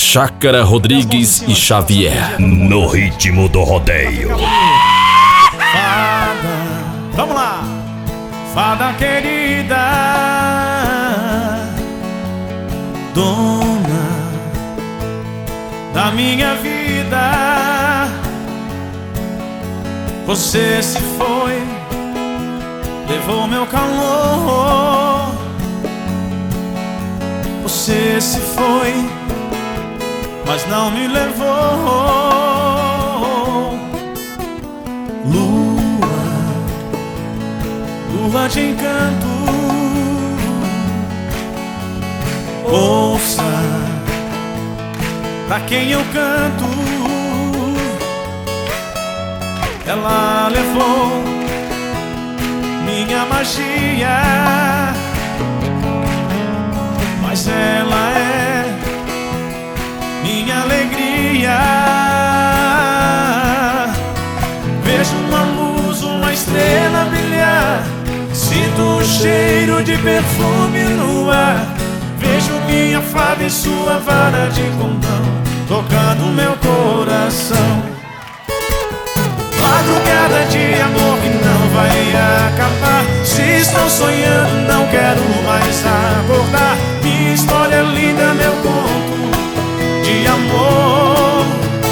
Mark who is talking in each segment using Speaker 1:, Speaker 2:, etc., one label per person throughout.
Speaker 1: Chácara Rodrigues e Xavier.
Speaker 2: No ritmo do rodeio.
Speaker 3: Fada, vamos lá. Fada querida, dona da minha vida, você se foi, levou meu calor. Você se foi, mas não me levou. Lua de encanto, ouça pra quem eu canto. Ela levou minha magia, mas ela é minha alegria. Vejo uma luz, uma estrela brilhar, sinto o cheiro de perfume no ar. Vejo minha fada e sua vara de condão tocando meu coração. Madrugada de amor que não vai acabar. Se estou sonhando, não quero mais acordar. Minha história é linda, meu conto de amor.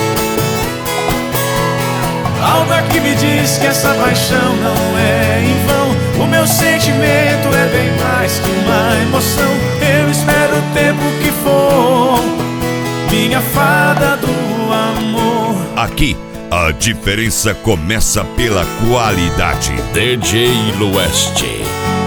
Speaker 3: Algo aqui me diz que essa paixão não é em vão. O meu sentimento é bem mais que uma emoção. Eu espero o tempo que for, minha fada do amor.
Speaker 2: Aqui a diferença começa pela qualidade.
Speaker 1: DJ Lueste.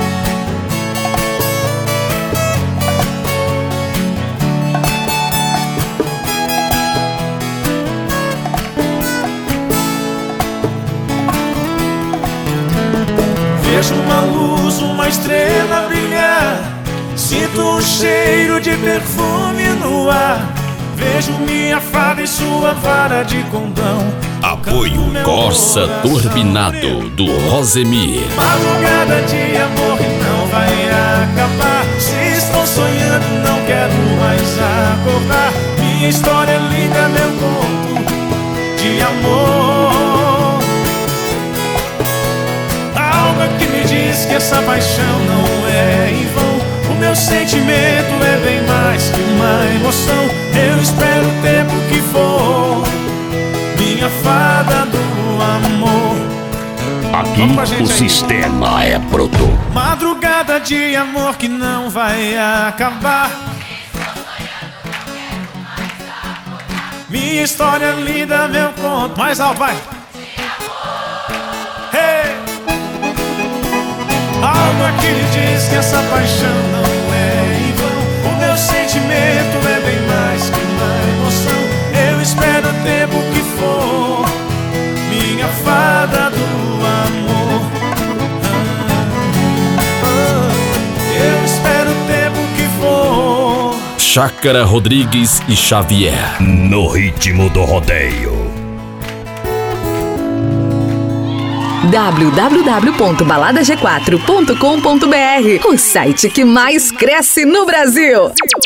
Speaker 3: Vejo uma luz, uma estrela brilhar, sinto o cheiro de perfume no ar. Vejo minha fada e sua vara de condão.
Speaker 2: Apoio
Speaker 1: Corsa Turbinado do Rosemir.
Speaker 3: Madrugada de amor que não vai acabar. Se estou sonhando, não quero mais acordar. Minha história é linda, meu conto de amor. Algo que me diz que essa paixão não é em vão. O meu sentimento é bem mais que uma emoção. Eu espero o tempo que for, minha fada do amor.
Speaker 2: Aqui o sistema é bruto.
Speaker 3: Madrugada de amor que não vai acabar. Minha história é linda, meu conto. Mais alto, vai. Hey! Algo aqui me diz que essa paixão não é em vão. O meu sentimento é bem mais que uma emoção. Eu espero o tempo que for, minha fada do amor. Eu espero o tempo que for.
Speaker 1: Chácara Rodrigues e Xavier.
Speaker 2: No ritmo do rodeio.
Speaker 4: www.baladag4.com.br, o site que mais cresce no Brasil.